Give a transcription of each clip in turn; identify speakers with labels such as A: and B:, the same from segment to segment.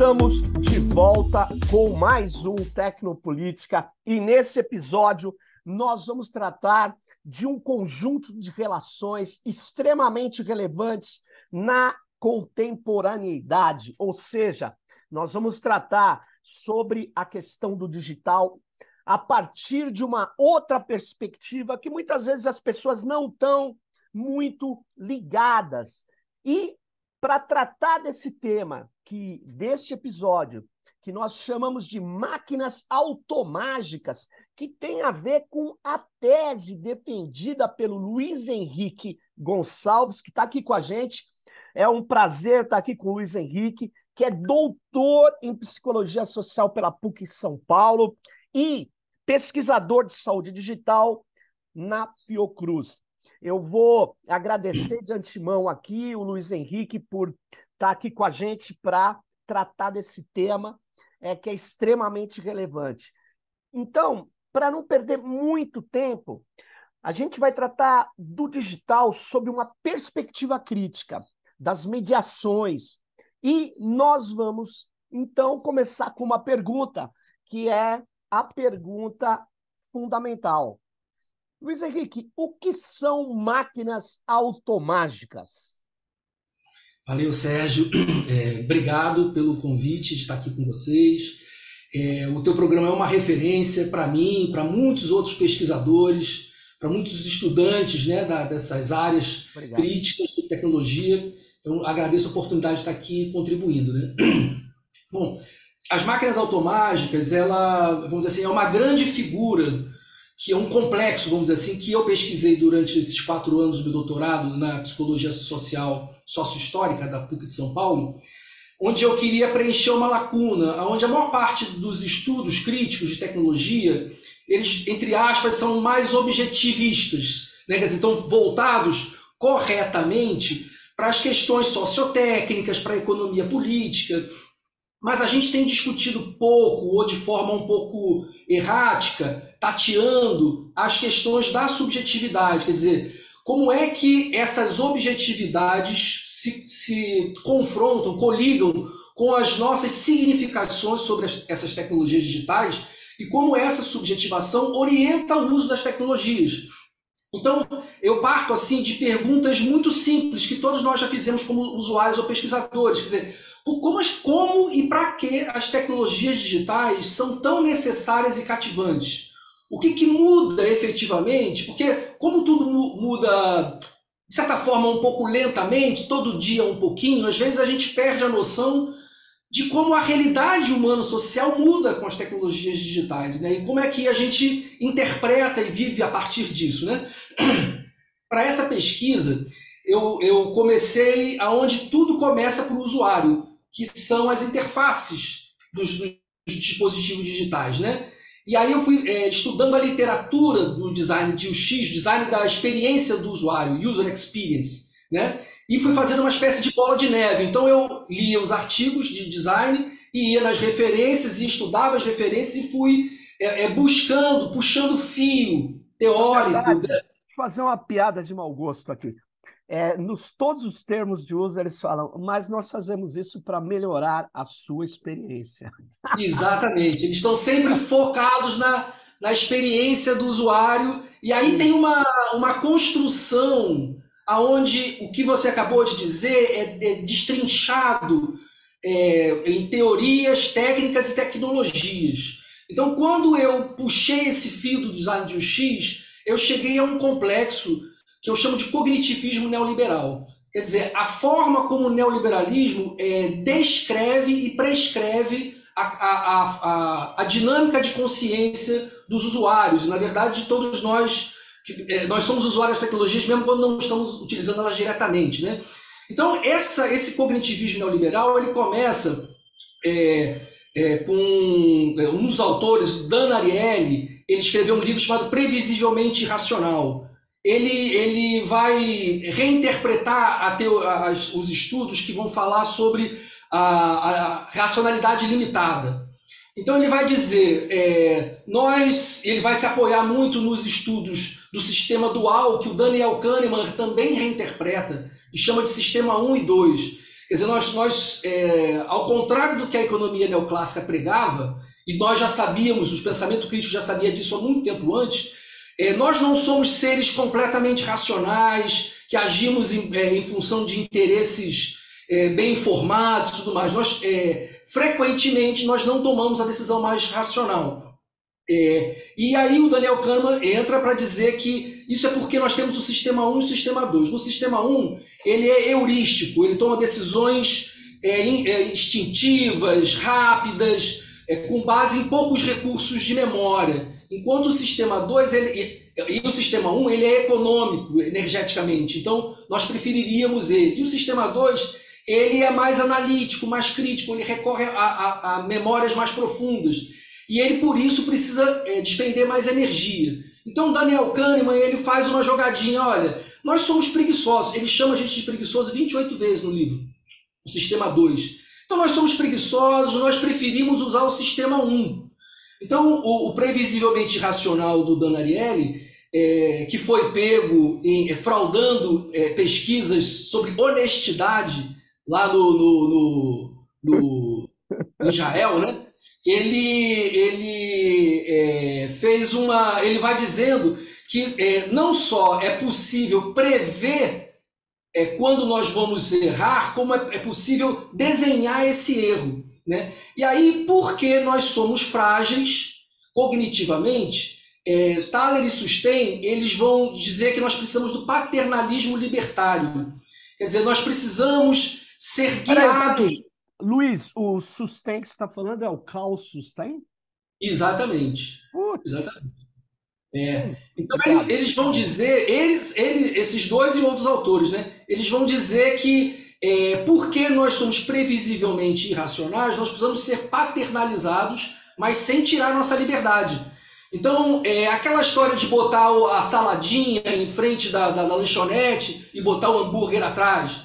A: Estamos de volta com mais um Tecnopolítica e nesse episódio nós vamos tratar de um conjunto de relações extremamente relevantes na contemporaneidade, ou seja, nós vamos tratar sobre a questão do digital a partir de uma outra perspectiva que muitas vezes as pessoas não estão muito ligadas. E para tratar desse tema, deste episódio, que nós chamamos de máquinas automágicas, que tem a ver com a tese defendida pelo Luiz Henrique Gonçalves, que está aqui com a gente. É um prazer estar aqui com o Luiz Henrique, que é doutor em Psicologia Social pela PUC São Paulo e pesquisador de saúde digital na Fiocruz. Eu vou agradecer de antemão aqui o Luiz Henrique por estar aqui com a gente para tratar desse tema que é extremamente relevante. Então, para não perder muito tempo, a gente vai tratar do digital sob uma perspectiva crítica, das mediações. E nós vamos, então, começar com uma pergunta, que é a pergunta fundamental. Luiz Henrique, o que são máquinas automágicas?
B: Valeu, Sérgio. Obrigado pelo convite de estar aqui com vocês. O teu programa é uma referência para mim, para muitos outros pesquisadores, para muitos estudantes, né, dessas áreas
A: Obrigado.
B: Críticas sobre tecnologia. Então, agradeço a oportunidade de estar aqui contribuindo, né? Bom, as máquinas automágicas, ela, vamos dizer assim, é uma grande figura, que é um complexo, vamos dizer assim, que eu pesquisei durante esses 4 anos do meu doutorado na Psicologia Social Sócio-Histórica da PUC de São Paulo, onde eu queria preencher uma lacuna, onde a maior parte dos estudos críticos de tecnologia, eles, entre aspas, são mais objetivistas, né? Quer dizer, estão voltados corretamente para as questões sociotécnicas, para a economia política, mas a gente tem discutido pouco, ou de forma um pouco errática, tateando as questões da subjetividade. Quer dizer, como é que essas objetividades se confrontam, coligam com as nossas significações sobre essas tecnologias digitais e como essa subjetivação orienta o uso das tecnologias. Então, eu parto assim de perguntas muito simples que todos nós já fizemos como usuários ou pesquisadores. Quer dizer, como e para que as tecnologias digitais são tão necessárias e cativantes? O que muda efetivamente? Porque como tudo muda, de certa forma, um pouco lentamente, todo dia um pouquinho, às vezes a gente perde a noção de como a realidade humano-social muda com as tecnologias digitais, né? E como é que a gente interpreta e vive a partir disso, né? Para essa pesquisa, eu comecei aonde tudo começa para o usuário, que são as interfaces dos dispositivos digitais, né? E aí eu fui estudando a literatura do design de UX, design da experiência do usuário, user experience, né? E fui fazendo uma espécie de bola de neve. Então eu lia os artigos de design e ia nas referências e estudava as referências e fui buscando, puxando fio teórico.
A: Na verdade, deixa eu fazer uma piada de mau gosto aqui. Todos os termos de uso eles falam, mas nós fazemos isso para melhorar a sua experiência.
B: Exatamente, eles estão sempre focados na experiência do usuário, e aí tem uma construção aonde o que você acabou de dizer é destrinchado em teorias, técnicas e tecnologias. Então, quando eu puxei esse fio do design de UX, eu cheguei a um complexo que eu chamo de cognitivismo neoliberal. Quer dizer, a forma como o neoliberalismo descreve e prescreve a dinâmica de consciência dos usuários. Na verdade, todos nós somos usuários das tecnologias, mesmo quando não estamos utilizando elas diretamente, né? Então, esse cognitivismo neoliberal ele começa com um dos autores, Dan Ariely. Ele escreveu um livro chamado Previsivelmente Irracional. Ele vai reinterpretar os estudos que vão falar sobre a racionalidade limitada. Então ele vai dizer, ele vai se apoiar muito nos estudos do sistema dual, que o Daniel Kahneman também reinterpreta, e chama de sistema 1 e 2. Quer dizer, ao contrário do que a economia neoclássica pregava, e nós já sabíamos, o pensamento crítico já sabia disso há muito tempo antes, nós não somos seres completamente racionais, que agimos em função de interesses bem informados e tudo mais. Frequentemente, nós não tomamos a decisão mais racional. E aí o Daniel Kahneman entra para dizer que isso é porque nós temos o sistema 1 e o sistema 2. No sistema 1, ele é heurístico, ele toma decisões instintivas, rápidas, com base em poucos recursos de memória. Enquanto o sistema 2 e o sistema 1 ele é econômico energeticamente, então nós preferiríamos ele. E o sistema 2 ele é mais analítico, mais crítico, ele recorre a memórias mais profundas. E ele, por isso, precisa despender mais energia. Então, Daniel Kahneman ele faz uma jogadinha, olha, nós somos preguiçosos. Ele chama a gente de preguiçoso 28 vezes no livro, o sistema 2. Então, nós somos preguiçosos, nós preferimos usar o sistema 1. Então, o previsivelmente irracional do Dan Ariely, que foi pego fraudando pesquisas sobre honestidade lá no Israel, né? Ele vai dizendo que não só é possível prever quando nós vamos errar, como é possível desenhar esse erro, né? E aí, porque nós somos frágeis cognitivamente, Thaler e Sustein, eles vão dizer que nós precisamos do paternalismo libertário. Quer dizer, nós precisamos ser guiados.
A: Luiz, o Sustein que você está falando é o Carl Sustein?
B: Exatamente.
A: Putz.
B: Exatamente. Então, eles vão dizer, esses dois e outros autores, né? Eles vão dizer que porque nós somos previsivelmente irracionais, nós precisamos ser paternalizados, mas sem tirar nossa liberdade. Então, aquela história de botar a saladinha em frente da lanchonete e botar o hambúrguer atrás.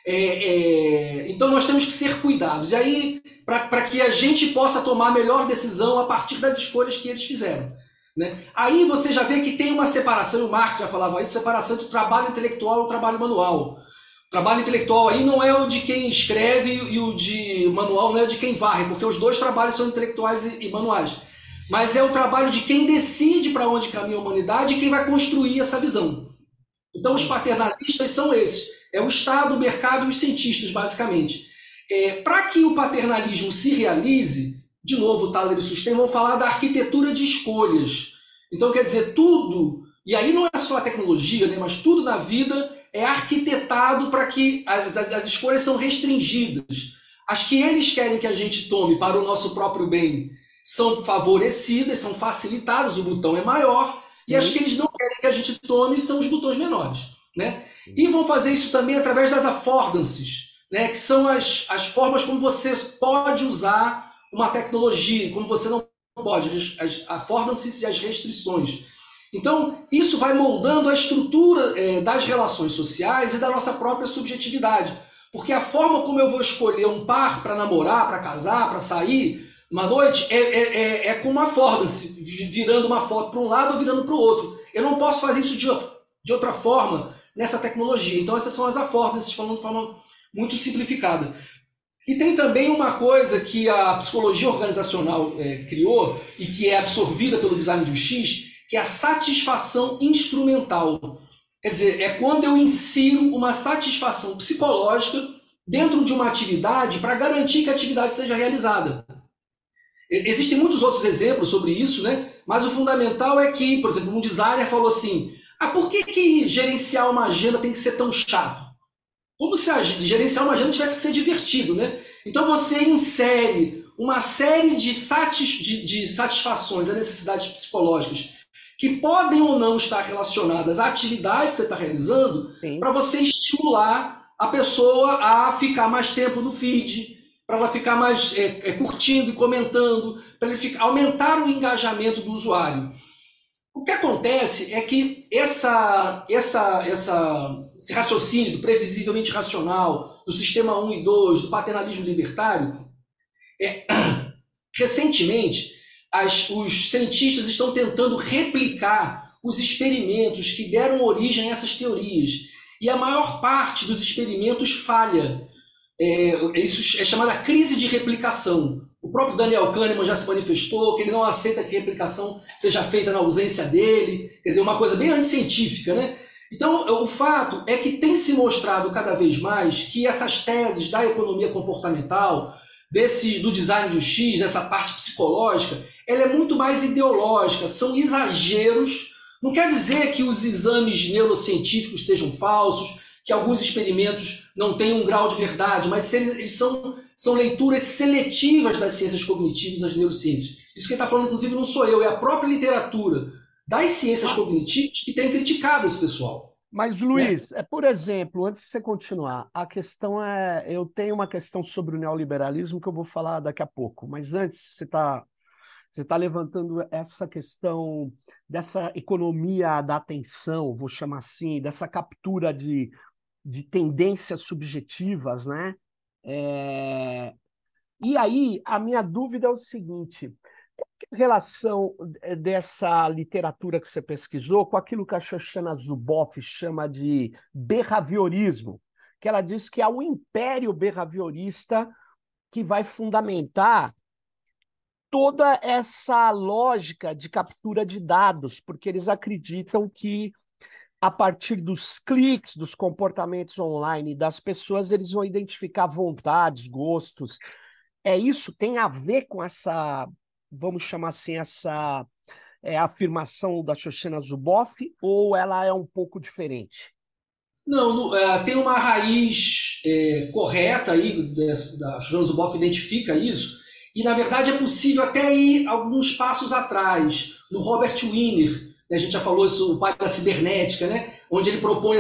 B: Então, nós temos que ser cuidados. E aí, para que a gente possa tomar a melhor decisão a partir das escolhas que eles fizeram. Né? Aí você já vê que tem uma separação, e o Marx já falava isso, separação entre o trabalho intelectual e o trabalho manual. O trabalho intelectual aí não é o de quem escreve e o de manual não é o de quem varre, porque os dois trabalhos são intelectuais e manuais. Mas é o trabalho de quem decide para onde caminha a humanidade e quem vai construir essa visão. Então os paternalistas são esses. É o Estado, o mercado e os cientistas, basicamente. Para que o paternalismo se realize, de novo, Thaler e Sustein vão falar da arquitetura de escolhas. Então, quer dizer, tudo, e aí não é só a tecnologia, né, mas tudo na vida é arquitetado para que as escolhas são restringidas. As que eles querem que a gente tome para o nosso próprio bem são favorecidas, são facilitadas, o botão é maior, e as que eles não querem que a gente tome são os botões menores. Né? E vão fazer isso também através das affordances, né, que são as formas como você pode usar uma tecnologia, como você não pode, as affordances e as restrições. Então, isso vai moldando a estrutura das relações sociais e da nossa própria subjetividade. Porque a forma como eu vou escolher um par para namorar, para casar, para sair uma noite, é com uma affordance, virando uma foto para um lado ou virando para o outro. Eu não posso fazer isso de outra forma nessa tecnologia. Então, essas são as affordances, falando de forma muito simplificada. E tem também uma coisa que a psicologia organizacional criou e que é absorvida pelo design de UX, que é a satisfação instrumental. Quer dizer, é quando eu insiro uma satisfação psicológica dentro de uma atividade para garantir que a atividade seja realizada. Existem muitos outros exemplos sobre isso, né? Mas o fundamental é que, por exemplo, um designer falou assim, por que gerenciar uma agenda tem que ser tão chato? Como se gerenciar uma agenda tivesse que ser divertido, né? Então você insere uma série de satisfações a necessidades psicológicas que podem ou não estar relacionadas à atividade que você está realizando para você estimular a pessoa a ficar mais tempo no feed, para ela ficar mais curtindo e comentando, para ele aumentar o engajamento do usuário. O que acontece é que esse raciocínio do previsivelmente racional, do sistema 1 e 2, do paternalismo libertário, recentemente os cientistas estão tentando replicar os experimentos que deram origem a essas teorias. E a maior parte dos experimentos falha. Isso é chamada crise de replicação. O próprio Daniel Kahneman já se manifestou que ele não aceita que replicação seja feita na ausência dele, quer dizer, uma coisa bem anticientífica, né? Então, o fato é que tem se mostrado cada vez mais que essas teses da economia comportamental, do design do X, dessa parte psicológica, ela é muito mais ideológica, são exageros. Não quer dizer que os exames neurocientíficos sejam falsos, que alguns experimentos não têm um grau de verdade, mas eles são leituras seletivas das ciências cognitivas, das neurociências. Isso quem está falando, inclusive, não sou eu, é a própria literatura das ciências cognitivas que tem criticado esse pessoal.
A: Mas,
B: Né?
A: Luiz, por exemplo, antes de você continuar, a questão é, eu tenho uma questão sobre o neoliberalismo que eu vou falar daqui a pouco, mas antes você tá levantando essa questão dessa economia da atenção, vou chamar assim, dessa captura de tendências subjetivas, né? É, E aí, a minha dúvida é o seguinte: qual que é a relação dessa literatura que você pesquisou com aquilo que a Shoshana Zuboff chama de behaviorismo? Que ela diz que é o império behaviorista que vai fundamentar toda essa lógica de captura de dados, porque eles acreditam que a partir dos cliques, dos comportamentos online das pessoas, eles vão identificar vontades, gostos. É isso? Tem a ver com essa, vamos chamar assim, essa afirmação da Shoshana Zuboff, ou ela é um pouco diferente?
B: Não, tem uma raiz correta aí, da Shoshana Zuboff identifica isso, e na verdade é possível até ir alguns passos atrás, no Robert Wiener, né, a gente já falou isso, o pai da cibernética, né, onde ele propõe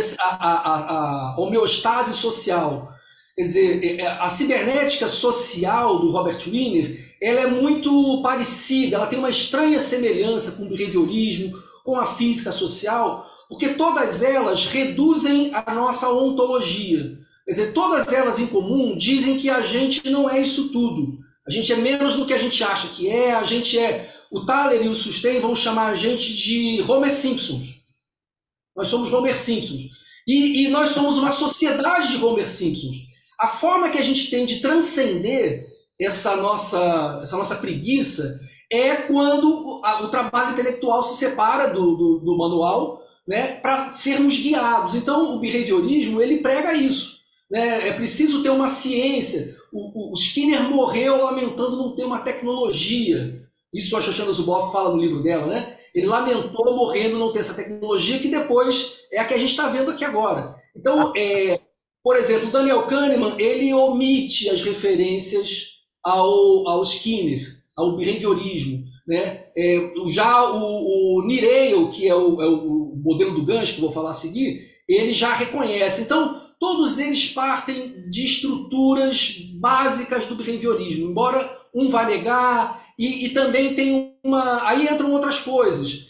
B: a homeostase social. Quer dizer, a cibernética social do Robert Wiener, ela é muito parecida, ela tem uma estranha semelhança com o behaviorismo, com a física social, porque todas elas reduzem a nossa ontologia. Quer dizer, todas elas em comum dizem que a gente não é isso tudo. A gente é menos do que a gente acha que é, a gente é... O Thaler e o Sustain vão chamar a gente de Homer Simpsons. Nós somos Homer Simpsons. E nós somos uma sociedade de Homer Simpsons. A forma que a gente tem de transcender essa nossa preguiça é quando o trabalho intelectual se separa do manual, né, para sermos guiados. Então, o behaviorismo ele prega isso. Né? É preciso ter uma ciência. O Skinner morreu lamentando não ter uma tecnologia. Isso a Shoshana Zuboff fala no livro dela, né? Ele lamentou morrendo não ter essa tecnologia, que depois é a que a gente está vendo aqui agora. Então, por exemplo, o Daniel Kahneman, ele omite as referências ao Skinner, ao behaviorismo. Né? Já o Nireil, que é o modelo do Gancho, que eu vou falar a seguir, ele já reconhece. Então, todos eles partem de estruturas básicas do behaviorismo, embora um vá negar, e também tem uma... Aí entram outras coisas.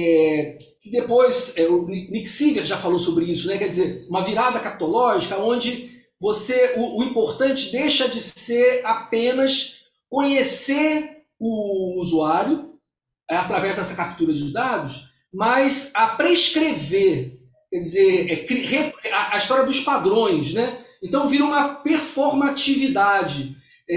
B: Que depois, o Nick Siever já falou sobre isso, né? Quer dizer, uma virada capitológica onde o importante deixa de ser apenas conhecer o usuário através dessa captura de dados, mas a prescrever, quer dizer, a história dos padrões, né? Então vira uma performatividade.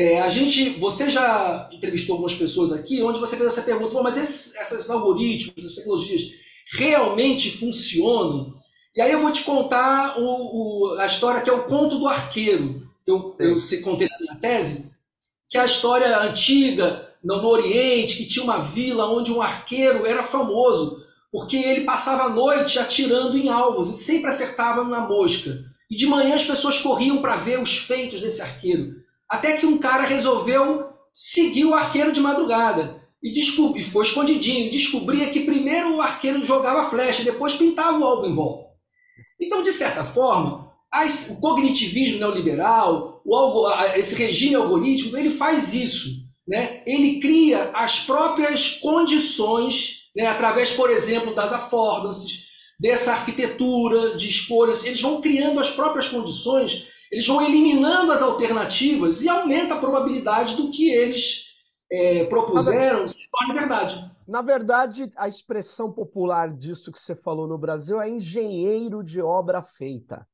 B: Você já entrevistou algumas pessoas aqui onde você fez essa pergunta, mas esses algoritmos, essas tecnologias realmente funcionam? E aí eu vou te contar a história que é o conto do arqueiro, que eu contei na minha tese, que é a história antiga no Oriente, que tinha uma vila onde um arqueiro era famoso, porque ele passava a noite atirando em alvos e sempre acertava na mosca. E de manhã as pessoas corriam para ver os feitos desse arqueiro. Até que um cara resolveu seguir o arqueiro de madrugada. E ficou escondidinho. E descobria que primeiro o arqueiro jogava flecha e depois pintava o alvo em volta. Então, de certa forma, o cognitivismo neoliberal, esse regime algorítmico, ele faz isso. Né? Ele cria as próprias condições, né? Através, por exemplo, das affordances, dessa arquitetura de escolhas. Eles vão criando as próprias condições, eles vão eliminando as alternativas e aumenta a probabilidade do que eles propuseram se torne verdade.
A: Na verdade, a expressão popular disso que você falou no Brasil é engenheiro de obra feita.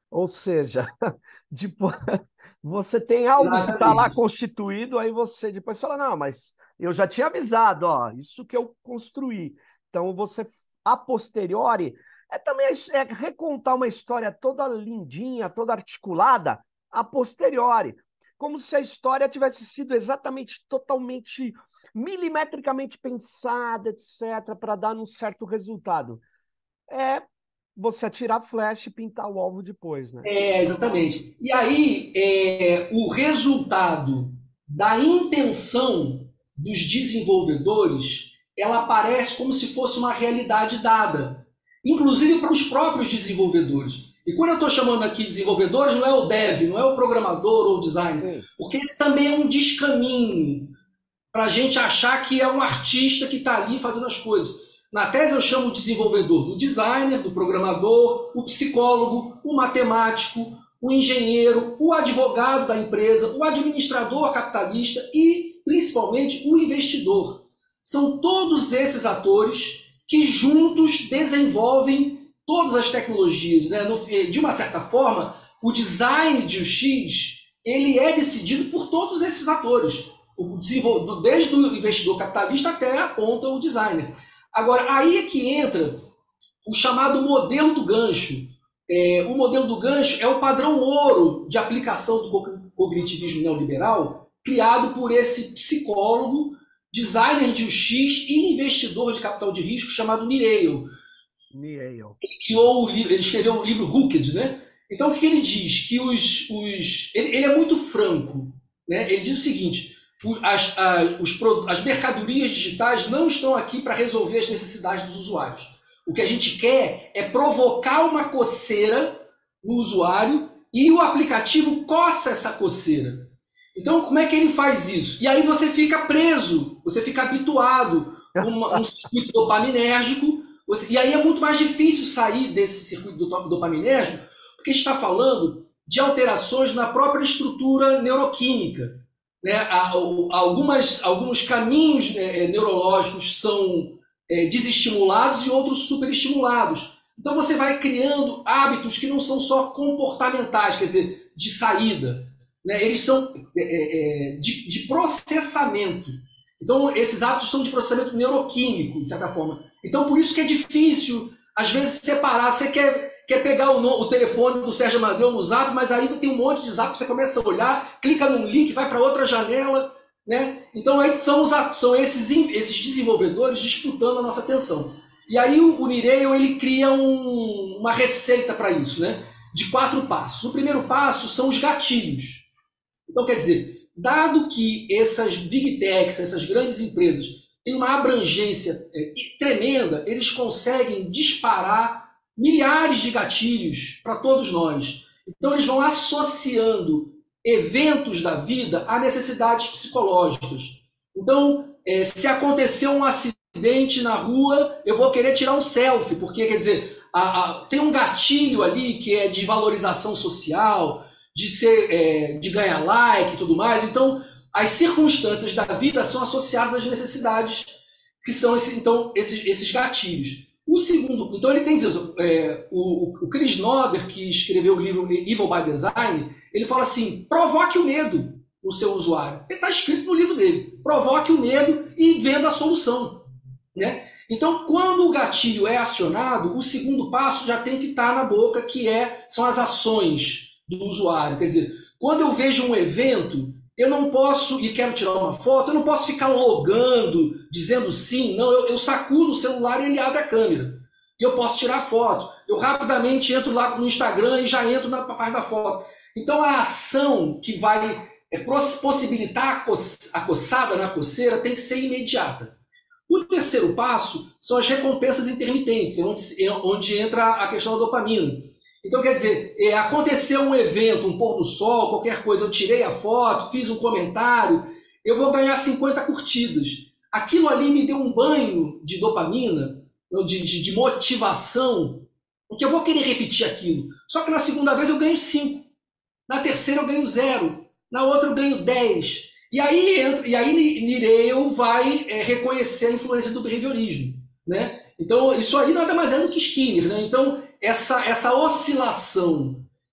A: Ou seja, depois, você tem algo que está lá
B: Exatamente.
A: constituído, aí você depois fala, não, mas eu já tinha avisado, ó, isso que eu construí. Então você, a posteriori, é também é recontar uma história toda lindinha, toda articulada, a posteriori. Como se a história tivesse sido exatamente, totalmente, milimetricamente pensada, etc., para dar um certo resultado. É você atirar flecha e pintar o alvo depois, né?
B: Exatamente. E aí, o resultado da intenção dos desenvolvedores, ela aparece como se fosse uma realidade dada, inclusive para os próprios desenvolvedores. E quando eu estou chamando aqui desenvolvedores, não é o dev, não é o programador ou o designer,
A: Sim.
B: porque esse também é um descaminho para a gente achar que é um artista que está ali fazendo as coisas. Na tese eu chamo o desenvolvedor do designer, do programador, o psicólogo, o matemático, o engenheiro, o advogado da empresa, o administrador capitalista e, principalmente, o investidor. São todos esses atores que juntos desenvolvem todas as tecnologias. Né? De uma certa forma, o design de UX ele é decidido por todos esses atores desde o investidor capitalista até a ponta o designer. Agora, aí é que entra o chamado modelo do gancho. O modelo do gancho é o padrão ouro de aplicação do cognitivismo neoliberal, criado por esse psicólogo, designer de UX e investidor de capital de risco chamado Nireil.
A: Niel.
B: Ele escreveu o livro Hooked, né? Então, o que ele diz? Que ele é muito franco. Né? Ele diz o seguinte: as mercadorias digitais não estão aqui para resolver as necessidades dos usuários. O que a gente quer é provocar uma coceira no usuário e o aplicativo coça essa coceira. Então, como é que ele faz isso? E aí você fica preso, você fica habituado a um circuito dopaminérgico, e aí é muito mais difícil sair desse circuito dopaminérgico, porque a gente está falando de alterações na própria estrutura neuroquímica. Né? Alguns caminhos neurológicos são desestimulados e outros superestimulados. Então você vai criando hábitos que não são só comportamentais, quer dizer, de saída. Né? Eles são de processamento. Então esses hábitos são de processamento neuroquímico, de certa forma. Então por isso que é difícil, às vezes, separar. Você quer pegar o telefone do Sérgio Amadeu no Zap, mas aí tem um monte de Zap, você começa a olhar, clica num link, vai para outra janela, né? Então aí são esses desenvolvedores disputando a nossa atenção. E aí o Nireil ele cria uma receita para isso, né? De 4 passos. O primeiro passo são os gatilhos. Então, quer dizer, dado que essas big techs, essas grandes empresas, têm uma abrangência tremenda, eles conseguem disparar milhares de gatilhos para todos nós. Então, eles vão associando eventos da vida a necessidades psicológicas. Então, se acontecer um acidente na rua, eu vou querer tirar um selfie, porque, quer dizer, tem um gatilho ali que é de valorização social, de ganhar like e tudo mais. Então, as circunstâncias da vida são associadas às necessidades que são esses gatilhos. O segundo, então ele tem isso, o Chris Noder, que escreveu o livro Evil by Design, ele fala assim: provoque o medo no seu usuário. Ele está escrito no livro dele: provoque o medo e venda a solução. Né? Então, quando o gatilho é acionado, o segundo passo já tem que estar na boca, que são as ações do usuário. Quer dizer, quando eu vejo um evento, eu não posso, e quero tirar uma foto, eu não posso ficar logando, dizendo sim, não, eu sacudo o celular e ele abre a câmera. E eu posso tirar foto. Eu rapidamente entro lá no Instagram e já entro na parte da foto. Então a ação que vai possibilitar a coçada na coceira tem que ser imediata. O terceiro passo são as recompensas intermitentes, onde entra a questão da dopamina. Então, quer dizer, aconteceu um evento, um pôr do sol, qualquer coisa, eu tirei a foto, fiz um comentário, eu vou ganhar 50 curtidas. Aquilo ali me deu um banho de dopamina, de motivação, porque eu vou querer repetir aquilo. Só que na segunda vez eu ganho 5, na terceira eu ganho 0, na outra eu ganho 10. E aí Nireil vai reconhecer a influência do behaviorismo. Né? Então, isso aí nada mais é do que Skinner. Né? Então, essa oscilação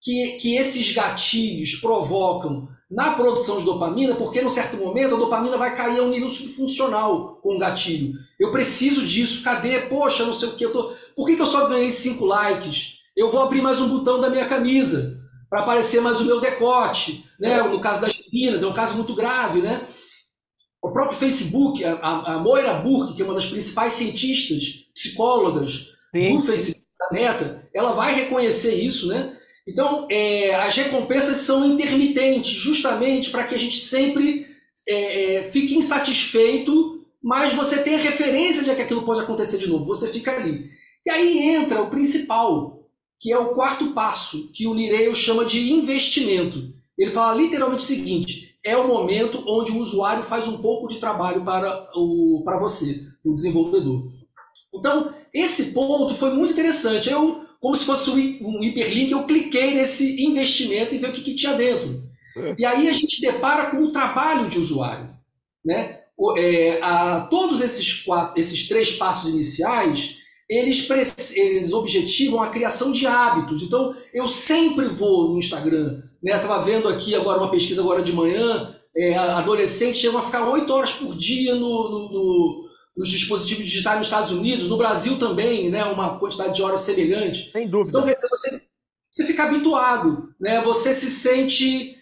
B: que esses gatilhos provocam na produção de dopamina, porque num certo momento a dopamina vai cair a um nível subfuncional com o gatilho. Eu preciso disso, cadê? Poxa, não sei o que. Por que eu só ganhei 5 likes? Eu vou abrir mais um botão da minha camisa para aparecer mais o meu decote. Né? No caso das meninas, é um caso muito grave. Né? O próprio Facebook, a Moira Burke, que é uma das principais cientistas, psicólogas do Facebook, da Meta, ela vai reconhecer isso, né? Então, as recompensas são intermitentes, justamente para que a gente sempre fique insatisfeito, mas você tenha referência de que aquilo pode acontecer de novo, você fica ali. E aí entra o principal, que é o quarto passo, que o Nireio chama de investimento. Ele fala literalmente o seguinte: é o momento onde o usuário faz um pouco de trabalho para você, o desenvolvedor. Então, esse ponto foi muito interessante. Como se fosse um hiperlink, eu cliquei nesse investimento e vi o que tinha dentro. E aí a gente depara com o trabalho de usuário. Né? Todos esses 3 passos iniciais, eles objetivam a criação de hábitos. Então, eu sempre vou no Instagram. Né? Estava vendo aqui agora uma pesquisa agora de manhã, adolescentes chegam a ficar 8 horas por dia nos dispositivos digitais nos Estados Unidos, no Brasil também, né, uma quantidade de horas semelhante.
A: Sem dúvida.
B: Então, quer dizer, você fica habituado, né, você se sente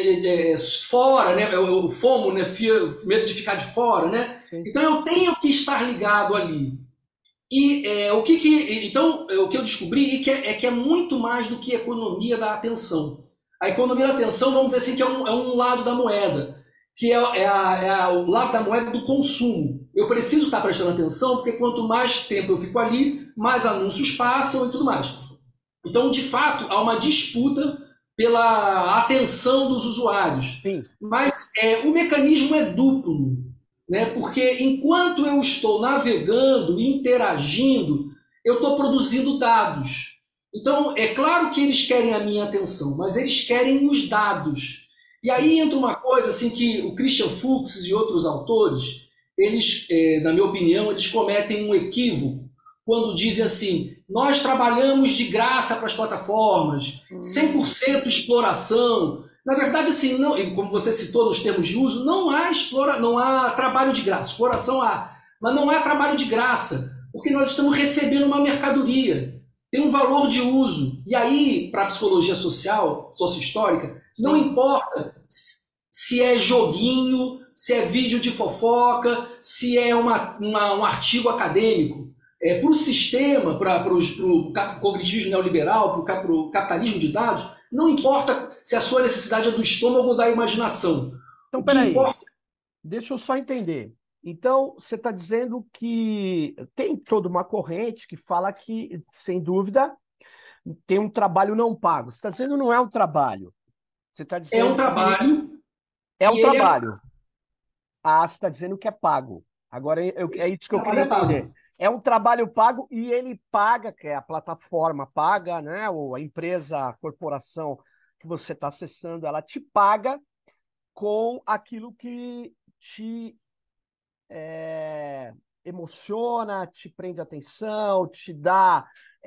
B: fora, né, o FOMO, né, medo de ficar de fora, né? Então eu tenho que estar ligado ali. E então, o que eu descobri é que é muito mais do que economia da atenção. A economia da atenção, vamos dizer assim, que é um lado da moeda, que é o lado da moeda do consumo. Eu preciso estar prestando atenção, porque quanto mais tempo eu fico ali, mais anúncios passam e tudo mais. Então, de fato, há uma disputa pela atenção dos usuários.
A: Sim.
B: Mas o mecanismo é duplo, né? Porque enquanto eu estou navegando, interagindo, eu estou produzindo dados. Então, é claro que eles querem a minha atenção, mas eles querem os dados. E aí entra uma coisa assim que o Christian Fuchs e outros autores, eles, na minha opinião, eles cometem um equívoco quando dizem assim: nós trabalhamos de graça para as plataformas, 100% exploração. Na verdade, assim, não, como você citou nos termos de uso, não há trabalho de graça. Exploração há, mas não há trabalho de graça, porque nós estamos recebendo uma mercadoria. Tem um valor de uso. E aí, para a psicologia social, sociohistórica, não importa se é joguinho, se é vídeo de fofoca, se é um artigo acadêmico. Para o sistema, para o cognitivismo neoliberal, para o capitalismo de dados, não importa se a sua necessidade é do estômago ou da imaginação.
A: Então, peraí, deixa eu só entender. Então, você está dizendo que tem toda uma corrente que fala que, sem dúvida, tem um trabalho não pago. Você está dizendo que não é um trabalho. Você está dizendo
B: é um trabalho.
A: É um trabalho. Você está dizendo que é pago. Agora, é isso que eu queria entender. É um trabalho pago e ele paga, que é a plataforma paga, né? Ou a empresa, a corporação que você está acessando, ela te paga com aquilo que te emociona, te prende atenção, te dá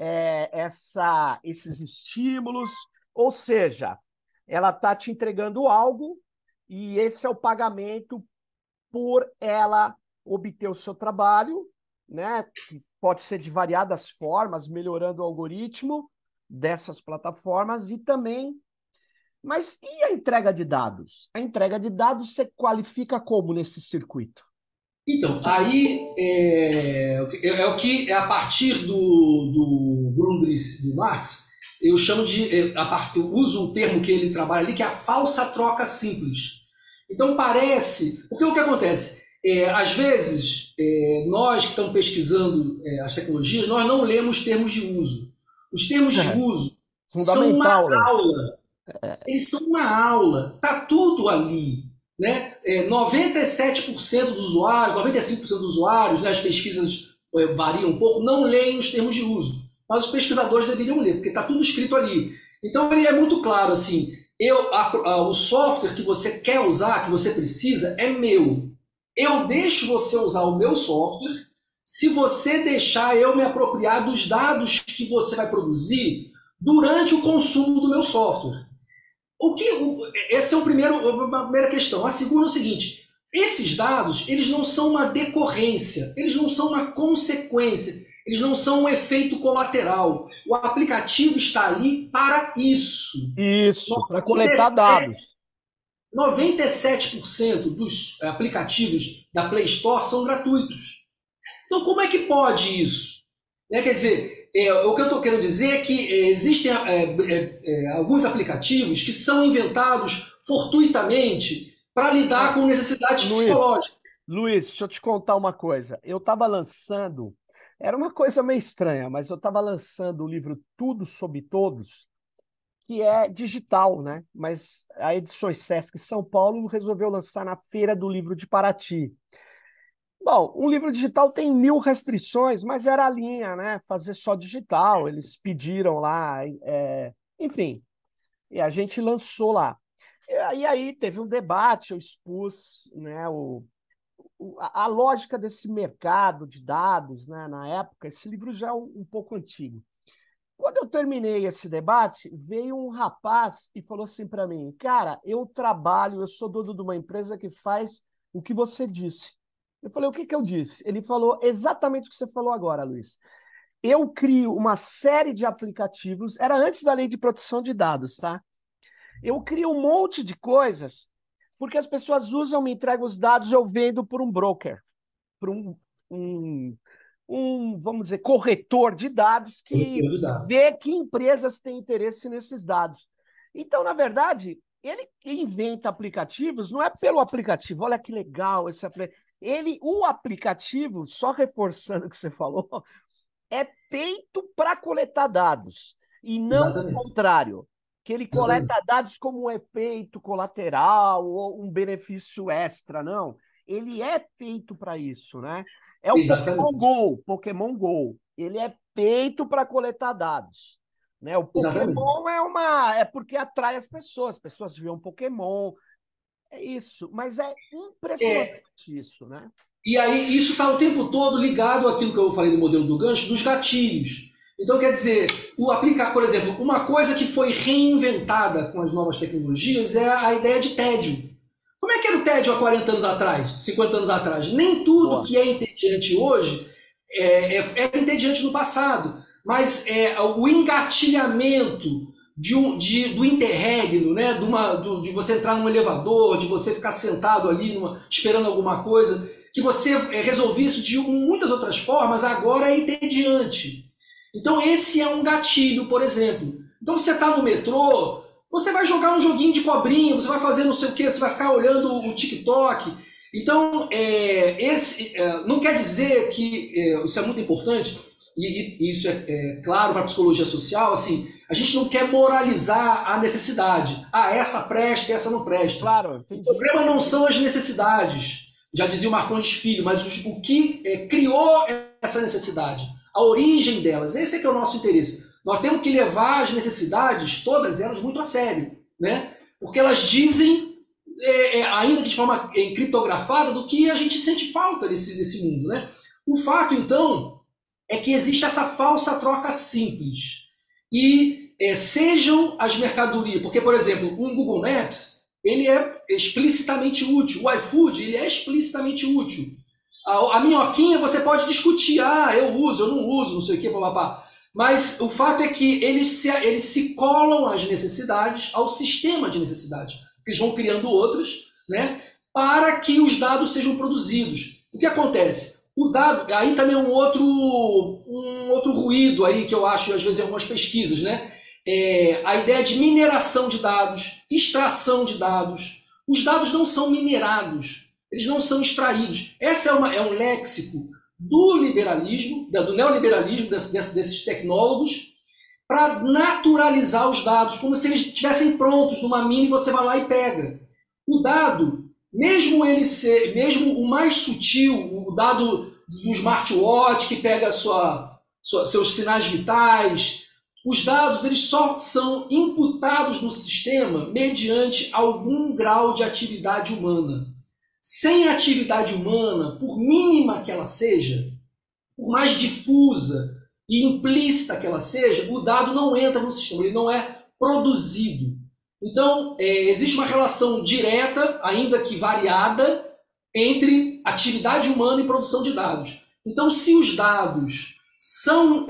A: esses estímulos. Ou seja, ela está te entregando algo e esse é o pagamento por ela obter o seu trabalho, né? Que pode ser de variadas formas, melhorando o algoritmo dessas plataformas e também. Mas e a entrega de dados? A entrega de dados você qualifica como nesse circuito?
B: Então, aí o que é a partir do Grundrisse, do Marx, eu chamo eu uso o termo que ele trabalha ali, que é a falsa troca simples. Então parece, porque o que acontece? Às vezes, nós que estamos pesquisando as tecnologias, nós não lemos termos de uso. Os termos de uso são uma aula. Eles são uma aula. Está tudo ali. Né? 97% dos usuários, 95% dos usuários, né, as pesquisas variam um pouco, não leem os termos de uso. Mas os pesquisadores deveriam ler, porque está tudo escrito ali. Então ele é muito claro assim: o software que você quer usar, que você precisa, é meu. Eu deixo você usar o meu software se você deixar eu me apropriar dos dados que você vai produzir, durante o consumo do meu software. Essa é a primeira questão. A segunda é o seguinte: esses dados, eles não são uma decorrência, eles não são uma consequência, eles não são um efeito colateral. O aplicativo está ali para isso.
A: Isso, para coletar dados.
B: 97% dos aplicativos da Play Store são gratuitos. Então, como é que pode isso? Quer dizer, o que eu estou querendo dizer é que existem alguns aplicativos que são inventados fortuitamente para lidar com necessidades psicológicas.
A: Luiz, deixa eu te contar uma coisa. Eu estava lançando, era uma coisa meio estranha, mas eu estava lançando o livro Tudo Sobre Todos, que é digital, né? Mas a Edições Sesc São Paulo resolveu lançar na Feira do Livro de Paraty. Bom, um livro digital tem 1000 restrições, mas era a linha, né? Fazer só digital. Eles pediram lá, enfim, e a gente lançou lá. E aí teve um debate, eu expus, né, a lógica desse mercado de dados, né, na época. Esse livro já é um pouco antigo. Quando eu terminei esse debate, veio um rapaz e falou assim para mim: cara, eu sou dono de uma empresa que faz o que você disse. Eu falei: o que que eu disse? Ele falou exatamente o que você falou agora, Luiz. Eu crio uma série de aplicativos, era antes da lei de proteção de dados, tá? Eu crio um monte de coisas porque as pessoas usam, me entregam os dados, eu vendo por um broker, por um, vamos dizer, corretor de dados que vê que empresas têm interesse nesses dados. Então, na verdade, ele inventa aplicativos, não é pelo aplicativo, olha que legal esse aplicativo. O aplicativo, só reforçando o que você falou, é feito para coletar dados, e não o contrário, que ele coleta dados como um efeito colateral ou um benefício extra, não. Ele é feito para isso, né? É o Pokémon Go. Ele é feito para coletar dados, né? O Pokémon é porque atrai as pessoas viam Pokémon, é isso, mas é impressionante isso, né?
B: E aí, isso está o tempo todo ligado àquilo que eu falei do modelo do gancho, dos gatilhos. Então, quer dizer, por exemplo, uma coisa que foi reinventada com as novas tecnologias é a ideia de tédio. Como é que era o tédio há 40 anos atrás, 50 anos atrás? Nem tudo que é entediante hoje é entediante no passado, mas o engatilhamento do interregno, né? De você entrar num elevador, de você ficar sentado ali esperando alguma coisa, que você resolvia isso de muitas outras formas, agora é entediante. Então esse é um gatilho, por exemplo. Então você está no metrô, você vai jogar um joguinho de cobrinha, você vai fazer não sei o que, você vai ficar olhando o TikTok. Então, não quer dizer que isso é muito importante, e isso é claro para a psicologia social, assim, a gente não quer moralizar a necessidade. Essa presta, essa não presta.
A: Claro, entendi.
B: O problema não são as necessidades, já dizia o Marcondes Filho, mas o que criou essa necessidade, a origem delas, esse é que é o nosso interesse. Nós temos que levar as necessidades, todas elas, muito a sério, né? Porque elas dizem, ainda de forma criptografada, do que a gente sente falta desse mundo, né? O fato, então, é que existe essa falsa troca simples. E sejam as mercadorias, porque, por exemplo, um Google Maps, ele é explicitamente útil. O iFood, ele é explicitamente útil. A minhoquinha você pode discutir, eu uso, eu não uso, não sei o que, papapá. Mas o fato é que eles se colam às necessidades, ao sistema de necessidades. Eles vão criando outras, né, para que os dados sejam produzidos. O que acontece? O dado, aí também é um outro ruído aí que eu acho, às vezes, em algumas pesquisas, né? A ideia de mineração de dados, extração de dados. Os dados não são minerados, eles não são extraídos. Esse é um léxico do liberalismo, do neoliberalismo, desses tecnólogos, para naturalizar os dados, como se eles estivessem prontos numa mina e você vai lá e pega. O dado, mesmo o mais sutil, o dado do smartwatch que pega seus sinais vitais, os dados eles só são imputados no sistema mediante algum grau de atividade humana. Sem atividade humana, por mínima que ela seja, por mais difusa e implícita que ela seja, o dado não entra no sistema, ele não é produzido. Então, existe uma relação direta, ainda que variada, entre atividade humana e produção de dados. Então, se os dados são,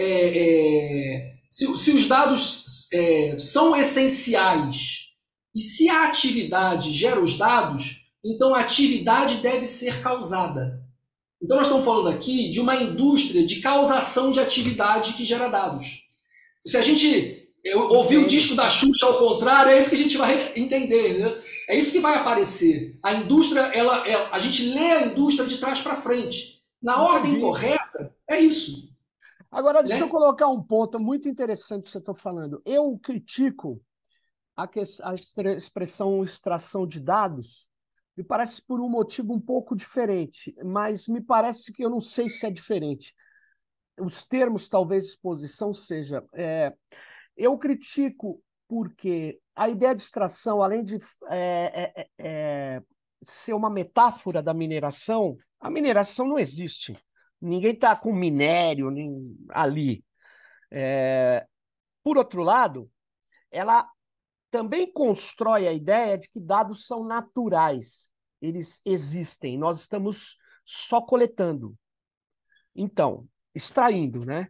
B: se os dados são essenciais e se a atividade gera os dados, então a atividade deve ser causada. Então, nós estamos falando aqui de uma indústria de causação de atividade que gera dados. Se a gente ouvir o disco da Xuxa ao contrário, é isso que a gente vai entender, né? É isso que vai aparecer. A indústria, a gente lê a indústria de trás para frente. Na ordem correta, é isso.
A: Agora, deixa eu colocar um ponto muito interessante que você está falando. Eu critico a expressão extração de dados, me parece por um motivo um pouco diferente, mas me parece que eu não sei se é diferente. Os termos, talvez, exposição seja. Eu critico porque a ideia de extração, além de ser uma metáfora da mineração, a mineração não existe. Ninguém está com minério nem ali. Por outro lado, ela também constrói a ideia de que dados são naturais. Eles existem, nós estamos só coletando. Então, extraindo, né?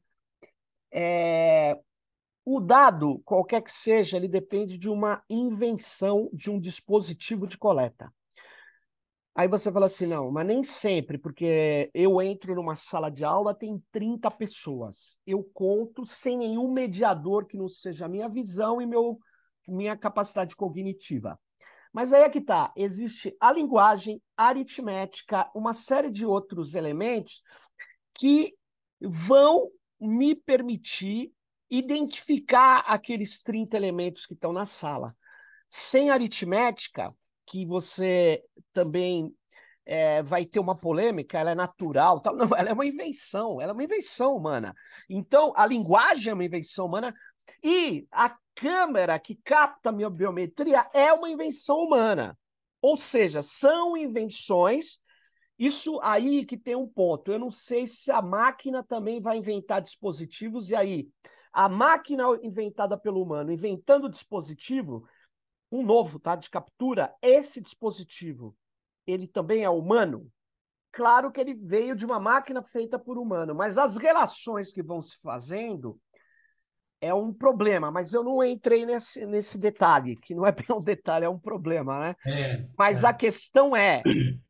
A: O dado, qualquer que seja, ele depende de uma invenção de um dispositivo de coleta. Aí você fala assim, não, mas nem sempre, porque eu entro numa sala de aula, tem 30 pessoas. Eu conto sem nenhum mediador que não seja a minha visão e minha capacidade cognitiva. Mas aí é que tá, existe a linguagem, a aritmética, uma série de outros elementos que vão me permitir identificar aqueles 30 elementos que estão na sala. Sem aritmética, que você também vai ter uma polêmica, ela é natural, tal. Não, ela é uma invenção humana. Então, a linguagem é uma invenção humana e a câmera que capta a minha biometria é uma invenção humana. Ou seja, são invenções. Isso aí que tem um ponto. Eu não sei se a máquina também vai inventar dispositivos, e aí a máquina inventada pelo humano, inventando dispositivo, um novo, tá, de captura, esse dispositivo, ele também é humano? Claro que ele veio de uma máquina feita por humano, mas as relações que vão se fazendo é um problema, mas eu não entrei nesse detalhe, que não é bem um detalhe, é um problema, né? Mas a questão é,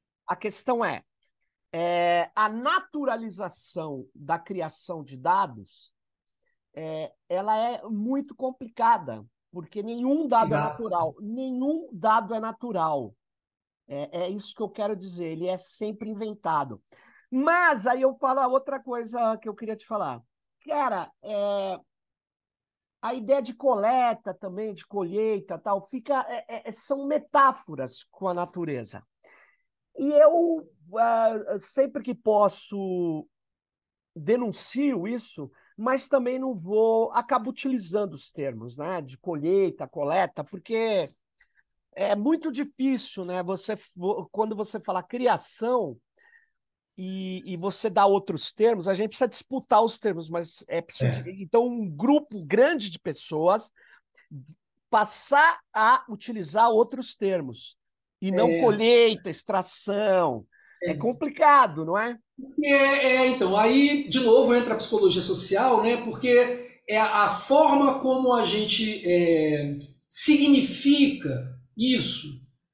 A: a naturalização da criação de dados, ela é muito complicada, porque nenhum dado é natural. Nenhum dado é natural. É isso que eu quero dizer, ele é sempre inventado. Mas aí eu falo outra coisa que eu queria te falar. Cara, a ideia de coleta também, de colheita, tal, são metáforas com a natureza. E eu, sempre que posso, denuncio isso, mas também não vou, acabo utilizando os termos, né, de colheita, coleta, porque é muito difícil, né, quando você fala criação e você dá outros termos, a gente precisa disputar os termos, mas então um grupo grande de pessoas passar a utilizar outros termos, e não colheita, extração. É complicado, não é?
B: Então, aí, de novo, entra a psicologia social, né? Porque é a forma como a gente significa isso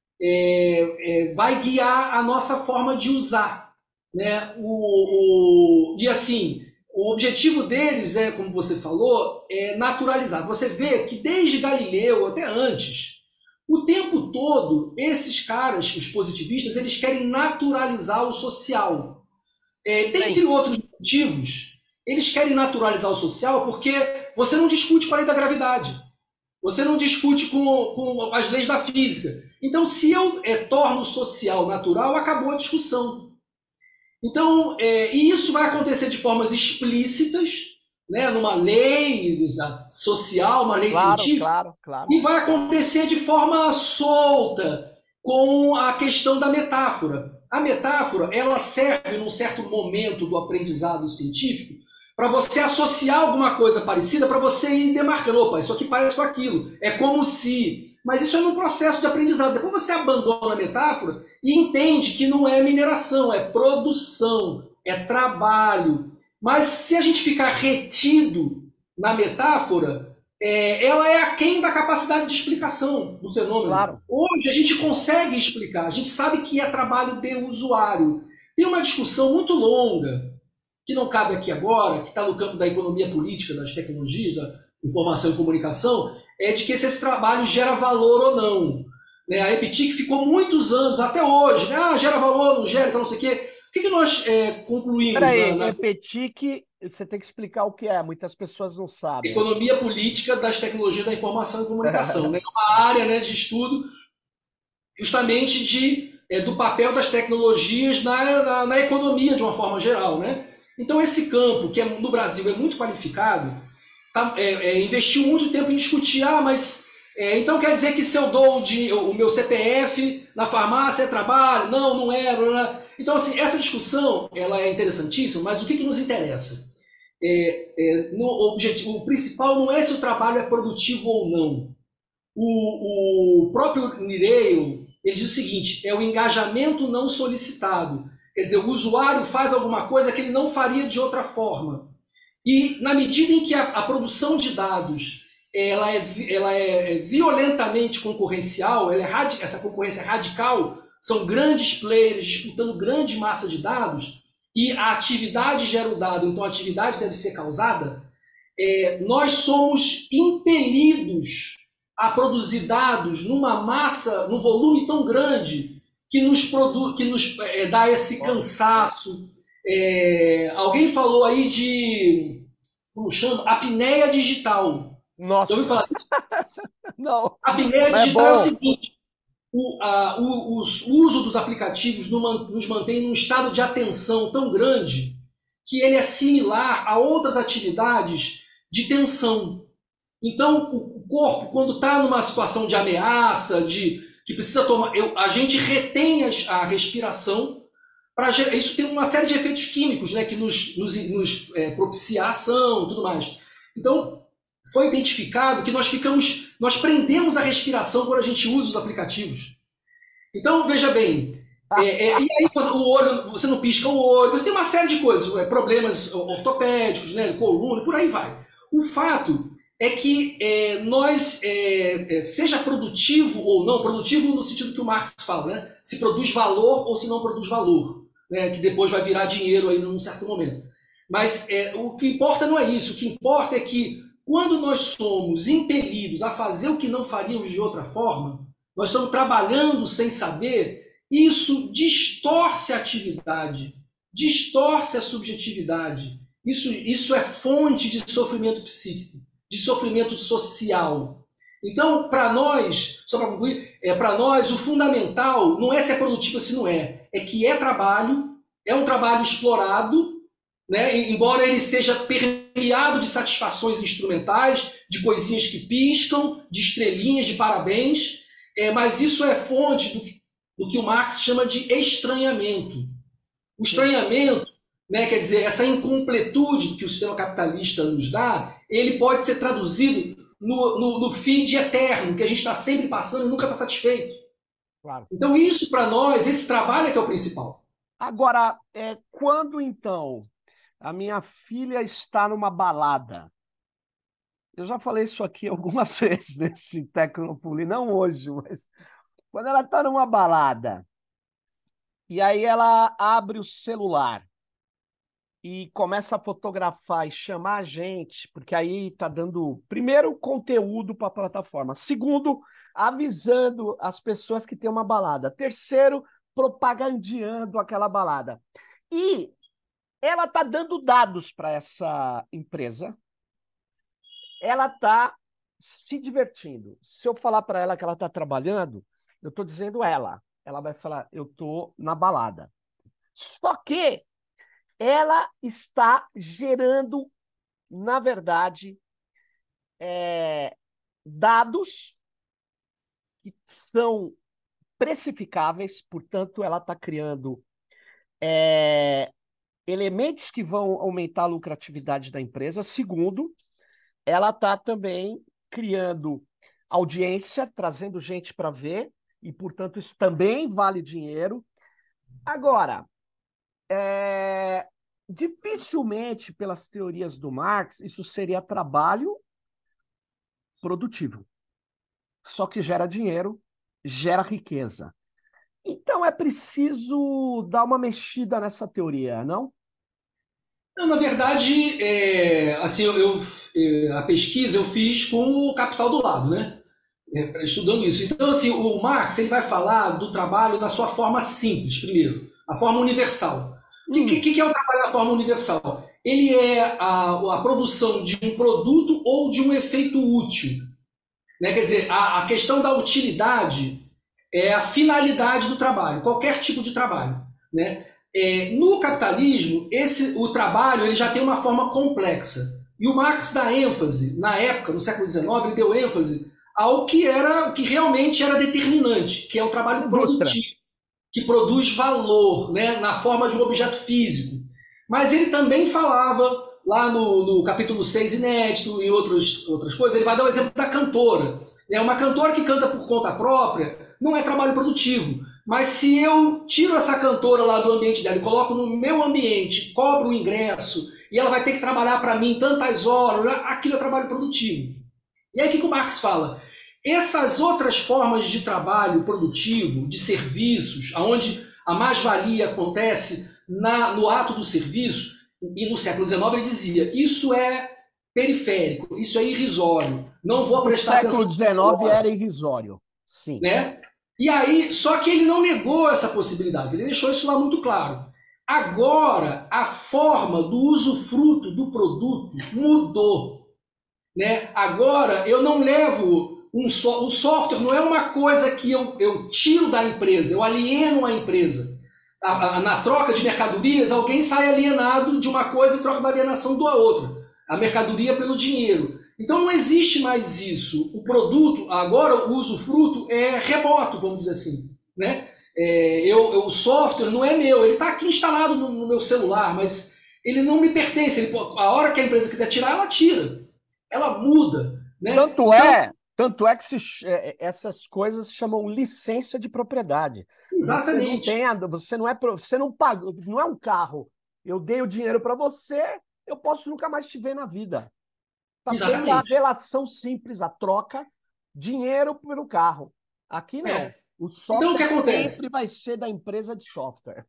B: vai guiar a nossa forma de usar, né? E assim, o objetivo deles como você falou, é naturalizar. Você vê que desde Galileu, até antes, o tempo todo, esses caras, os positivistas, eles querem naturalizar o social. Dentre outros motivos, eles querem naturalizar o social porque você não discute com a lei da gravidade. Você não discute com as leis da física. Então, se eu torno o social natural, acabou a discussão. Então, e isso vai acontecer de formas explícitas, né, numa lei social, uma lei científica,
A: claro.
B: E vai acontecer de forma solta, com a questão da metáfora. A metáfora, ela serve num certo momento do aprendizado científico para você associar alguma coisa parecida, para você ir demarcando, opa, isso aqui parece com aquilo, é como se... Mas isso é um processo de aprendizado. Depois você abandona a metáfora e entende que não é mineração, é produção, é trabalho. Mas se a gente ficar retido na metáfora, ela é aquém da capacidade de explicação do fenômeno.
A: Claro.
B: Hoje a gente consegue explicar, a gente sabe que é trabalho de usuário. Tem uma discussão muito longa, que não cabe aqui agora, que está no campo da economia política, das tecnologias, da informação e comunicação, é de que se esse trabalho gera valor ou não. Né? A Epitic ficou muitos anos, até hoje, né? Gera valor, não gera, então não sei o quê. O que nós concluímos
A: Peraí, EPTIC, você tem que explicar o que é, muitas pessoas não sabem.
B: economia política das tecnologias da informação e comunicação? Né? É uma área, né, de estudo justamente do papel das tecnologias na economia de uma forma geral. Né? Então esse campo, que no Brasil é muito qualificado, investiu muito tempo em discutir, mas então quer dizer que se eu dou o meu CPF na farmácia é trabalho? Não, não é. Blá, blá. Então, assim, essa discussão ela é interessantíssima, mas o que nos interessa? O principal não é se o trabalho é produtivo ou não. O próprio Nireio, ele diz o seguinte, é o engajamento não solicitado. Quer dizer, o usuário faz alguma coisa que ele não faria de outra forma. E na medida em que a produção de dados ela é violentamente concorrencial, essa concorrência é radical, são grandes players disputando grande massa de dados, e a atividade gera o dado, então a atividade deve ser causada, nós somos impelidos a produzir dados numa massa, num volume tão grande, que nos dá esse cansaço. Alguém falou aí de, como chama? Apneia digital.
A: Nossa.
B: Já ouviu falar disso?
A: Não.
B: A apneia digital
A: é
B: o seguinte, o uso dos aplicativos nos mantém num estado de atenção tão grande que ele é similar a outras atividades de tensão. Então, o corpo, quando está numa situação de ameaça, que precisa tomar... a gente retém a respiração. Isso tem uma série de efeitos químicos, né, que nos propicia a ação e tudo mais. Então, foi identificado que nós prendemos a respiração quando a gente usa os aplicativos. Então, veja bem, e aí o olho, você não pisca o olho, você tem uma série de coisas, problemas ortopédicos, né, coluna, por aí vai. O fato é que seja produtivo ou não, produtivo no sentido que o Marx fala, né, se produz valor ou se não produz valor, né, que depois vai virar dinheiro aí num certo momento. Mas o que importa não é isso, o que importa é que quando nós somos impelidos a fazer o que não faríamos de outra forma, nós estamos trabalhando sem saber, isso distorce a atividade, distorce a subjetividade. Isso é fonte de sofrimento psíquico, de sofrimento social. Então, para nós, só para concluir, para nós o fundamental não é se é produtivo ou se não é que é trabalho, é um trabalho explorado, né? Embora ele seja permeado de satisfações instrumentais, de coisinhas que piscam, de estrelinhas, de parabéns, mas isso é fonte do que o Marx chama de estranhamento. O estranhamento, né, quer dizer, essa incompletude que o sistema capitalista nos dá, ele pode ser traduzido no feed eterno, que a gente está sempre passando e nunca está satisfeito.
A: Claro.
B: Então isso para nós, esse trabalho é que é o principal.
A: Agora, quando então a minha filha está numa balada, eu já falei isso aqui algumas vezes nesse Tecnopolis, não hoje, mas quando ela está numa balada, e aí ela abre o celular e começa a fotografar e chamar a gente, porque aí está dando, primeiro, conteúdo para a plataforma, segundo, avisando as pessoas que tem uma balada, terceiro, propagandeando aquela balada. E ela está dando dados para essa empresa, ela está se divertindo. Se eu falar para ela que ela está trabalhando, eu estou dizendo ela. Ela vai falar, eu estou na balada. Só que ela está gerando, na verdade, dados que são precificáveis, portanto, ela está criando elementos que vão aumentar a lucratividade da empresa. Segundo, ela está também criando audiência, trazendo gente para ver, e, portanto, isso também vale dinheiro. Agora, dificilmente, pelas teorias do Marx, isso seria trabalho produtivo. Só que gera dinheiro, gera riqueza. Então é preciso dar uma mexida nessa teoria, não?
B: Não, na verdade, assim, a pesquisa eu fiz com o capital do lado, né? Estudando isso. Então, assim, o Marx ele vai falar do trabalho na sua forma simples, primeiro, a forma universal. O que é o trabalho na forma universal? Ele é a produção de um produto ou de um efeito útil. Né? Quer dizer, a questão da utilidade é a finalidade do trabalho, qualquer tipo de trabalho. Né? No capitalismo, o trabalho ele já tem uma forma complexa. E o Marx dá ênfase, na época, no século XIX, ele deu ênfase ao que realmente era determinante, que é o trabalho produtivo, que produz valor, né, na forma de um objeto físico. Mas ele também falava, lá no capítulo 6 inédito, em outras coisas, ele vai dar o exemplo da cantora. Uma cantora que canta por conta própria não é trabalho produtivo. Mas se eu tiro essa cantora lá do ambiente dela e coloco no meu ambiente, cobro o ingresso, e ela vai ter que trabalhar para mim tantas horas, aquilo é trabalho produtivo. E aí o que o Marx fala? Essas outras formas de trabalho produtivo, de serviços, onde a mais-valia acontece no ato do serviço, e no século XIX ele dizia, isso é periférico, isso é irrisório, não vou prestar atenção.
A: No século XIX era irrisório, sim.
B: Né? E aí, só que ele não negou essa possibilidade, ele deixou isso lá muito claro. Agora, a forma do usufruto do produto mudou. Né? Agora, eu não levo o software, não é uma coisa que eu tiro da empresa, eu alieno a empresa. Na troca de mercadorias, alguém sai alienado de uma coisa e troca da alienação da outra. A mercadoria pelo dinheiro. Então não existe mais isso. O produto, agora o usufruto é remoto, vamos dizer assim. Né? O software não é meu, ele está aqui instalado no meu celular, mas ele não me pertence. A hora que a empresa quiser tirar, ela tira. Ela muda. Né?
A: Tanto é que essas coisas chamam licença de propriedade.
B: Exatamente.
A: Você não paga, não é um carro. Eu dei o dinheiro para você, eu posso nunca mais te ver na vida. Está tendo a relação simples, a troca, dinheiro pelo carro. Aqui não. O software
B: então, o que acontece?
A: Sempre vai ser da empresa de software.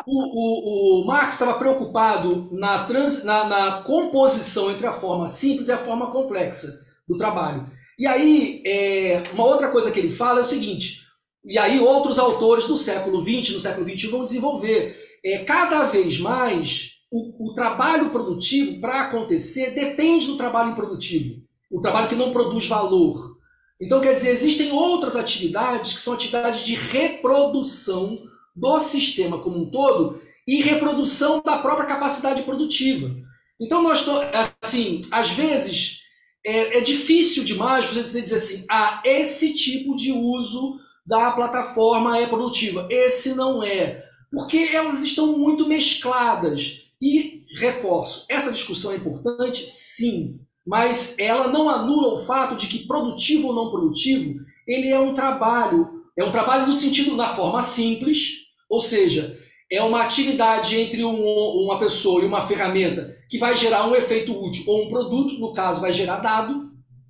B: O Marx estava preocupado na composição entre a forma simples e a forma complexa do trabalho. E aí, uma outra coisa que ele fala é o seguinte, e aí outros autores do século XX, no século XXI vão desenvolver. Cada vez mais, o trabalho produtivo, para acontecer, depende do trabalho improdutivo. O trabalho que não produz valor. Então, quer dizer, existem outras atividades que são atividades de reprodução do sistema como um todo e reprodução da própria capacidade produtiva. Então, assim, às vezes, é difícil demais você dizer assim, esse tipo de uso da plataforma é produtiva, esse não é. Porque elas estão muito mescladas. E, reforço, essa discussão é importante? Sim. Mas ela não anula o fato de que produtivo ou não produtivo, ele é um trabalho no sentido da forma simples, ou seja, é uma atividade entre uma pessoa e uma ferramenta que vai gerar um efeito útil ou um produto, no caso vai gerar dado.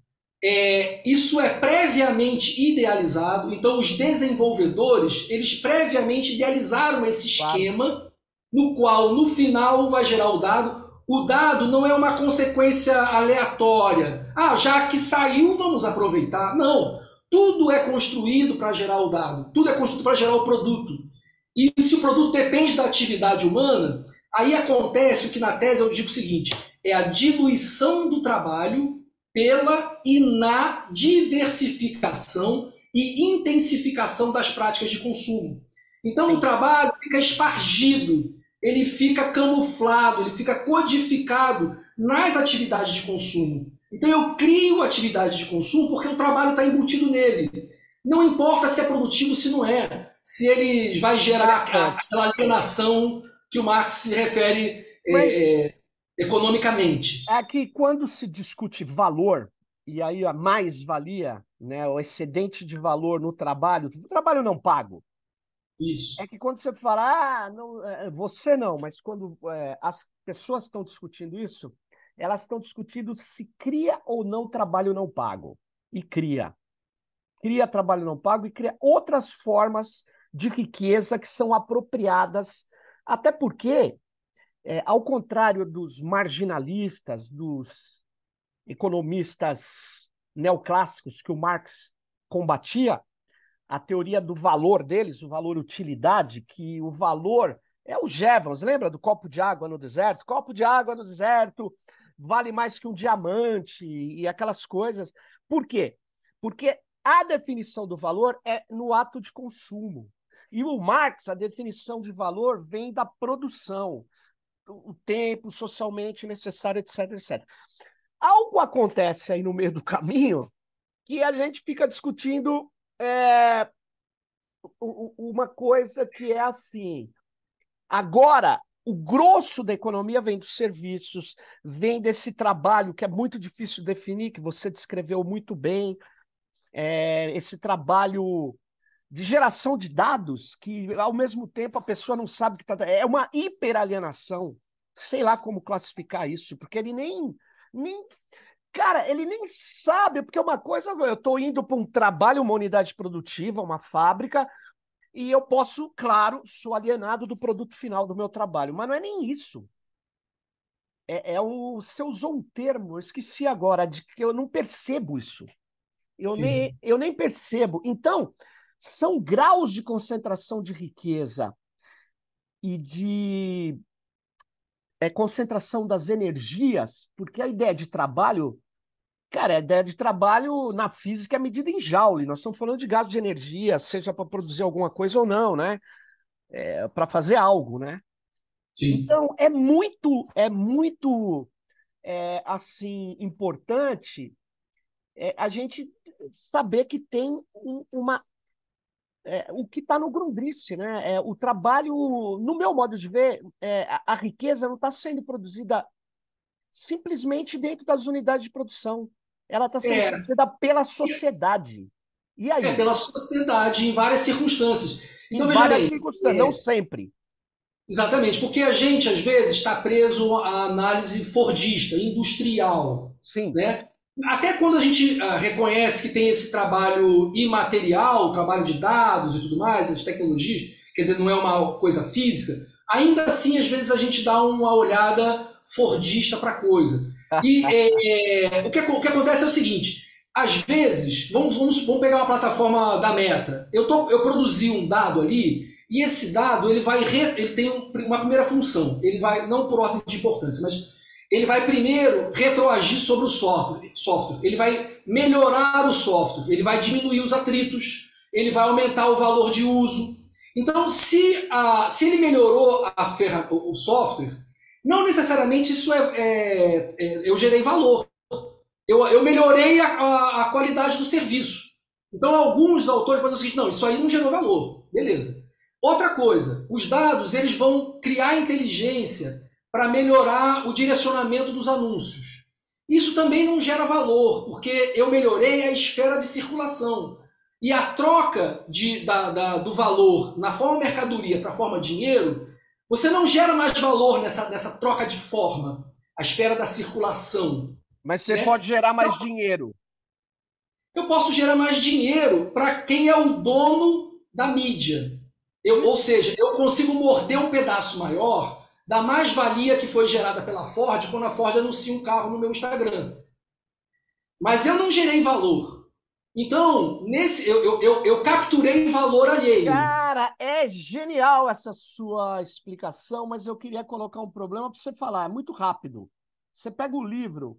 B: Isso é previamente idealizado, então os desenvolvedores, eles previamente idealizaram esse esquema, no qual no final vai gerar o dado. O dado não é uma consequência aleatória. Já que saiu, vamos aproveitar. Não. Tudo é construído para gerar o dado. Tudo é construído para gerar o produto. E se o produto depende da atividade humana, aí acontece o que na tese eu digo o seguinte, é a diluição do trabalho pela e na diversificação e intensificação das práticas de consumo. Então o trabalho fica espargido, ele fica camuflado, ele fica codificado nas atividades de consumo. Então eu crio atividade de consumo porque o trabalho está embutido nele. Não importa se é produtivo ou se não é, se ele vai gerar aquela alienação que o Marx se refere
A: Mas
B: economicamente.
A: é que quando se discute valor, e aí a mais-valia, né, o excedente de valor no trabalho, trabalho não pago, é
B: Isso.
A: que quando você fala, não, você não, mas quando as pessoas estão discutindo isso, elas estão discutindo se cria ou não trabalho não pago. E cria. Cria trabalho não pago e cria outras formas de riqueza que são apropriadas, até porque, ao contrário dos marginalistas, dos economistas neoclássicos que o Marx combatia, a teoria do valor deles, o valor utilidade, que o valor é o Jevons, lembra do copo de água no deserto? Copo de água no deserto vale mais que um diamante e aquelas coisas. Por quê? Porque a definição do valor é no ato de consumo. E o Marx, a definição de valor vem da produção, o tempo socialmente necessário, etc, etc. Algo acontece aí no meio do caminho que a gente fica discutindo é, uma coisa que é assim. Agora, o grosso da economia vem dos serviços, vem desse trabalho que é muito difícil definir, que você descreveu muito bem, esse trabalho de geração de dados, que ao mesmo tempo a pessoa não sabe que está. É uma hiperalienação. Sei lá como classificar isso, porque ele nem. Cara, ele nem sabe, porque uma coisa, eu estou indo para um trabalho, uma unidade produtiva, uma fábrica, e eu posso, claro, sou alienado do produto final do meu trabalho, mas não é nem isso. Você usou um termo, eu esqueci agora, de que eu não percebo isso.
B: Sim.
A: Eu nem percebo. Então, são graus de concentração de riqueza e de concentração das energias, porque a ideia de trabalho, cara, a ideia de trabalho na física é medida em joule. Nós estamos falando de gasto de energia, seja para produzir alguma coisa ou não, né? Para fazer algo, né?
B: Sim.
A: Então, é muito assim, importante a gente saber que tem o que está no Grundrisse, né? O trabalho, no meu modo de ver, a riqueza não está sendo produzida simplesmente dentro das unidades de produção. Ela está sendo
B: É,
A: produzida pela sociedade. E aí?
B: pela sociedade, em várias circunstâncias.
A: Em
B: Então, veja
A: várias
B: bem,
A: circunstâncias, não sempre.
B: exatamente, porque a gente, às vezes, está preso à análise fordista, industrial,
A: Sim.
B: né? Até quando a gente reconhece que tem esse trabalho imaterial, trabalho de dados e tudo mais, as tecnologias, quer dizer, não é uma coisa física, ainda assim, às vezes, a gente dá uma olhada fordista para a coisa. E o que acontece é o seguinte, às vezes, vamos pegar uma plataforma da Meta, eu produzi um dado ali, e esse dado ele tem uma primeira função. Ele vai, não por ordem de importância, mas ele vai primeiro retroagir sobre o software. Ele vai melhorar o software. Ele vai diminuir os atritos. Ele vai aumentar o valor de uso. Então, se ele melhorou o software, não necessariamente isso eu gerei valor. Eu melhorei a qualidade do serviço. Então, alguns autores podem dizer o seguinte, não, isso aí não gerou valor. Beleza. Outra coisa, os dados eles vão criar inteligência para melhorar o direcionamento dos anúncios. Isso também não gera valor, porque eu melhorei a esfera de circulação. E a troca do valor na forma mercadoria para a forma dinheiro, você não gera mais valor nessa troca de forma, a esfera da circulação.
A: Mas você
B: Né?
A: pode gerar mais dinheiro.
B: Eu posso gerar mais dinheiro para quem é o dono da mídia. Ou seja, eu consigo morder um pedaço maior da mais-valia que foi gerada pela Ford quando a Ford anuncia um carro no meu Instagram. Mas eu não gerei valor. Então, eu capturei valor alheio.
A: Cara, é genial essa sua explicação, mas eu queria colocar um problema para você falar. É muito rápido. Você pega o livro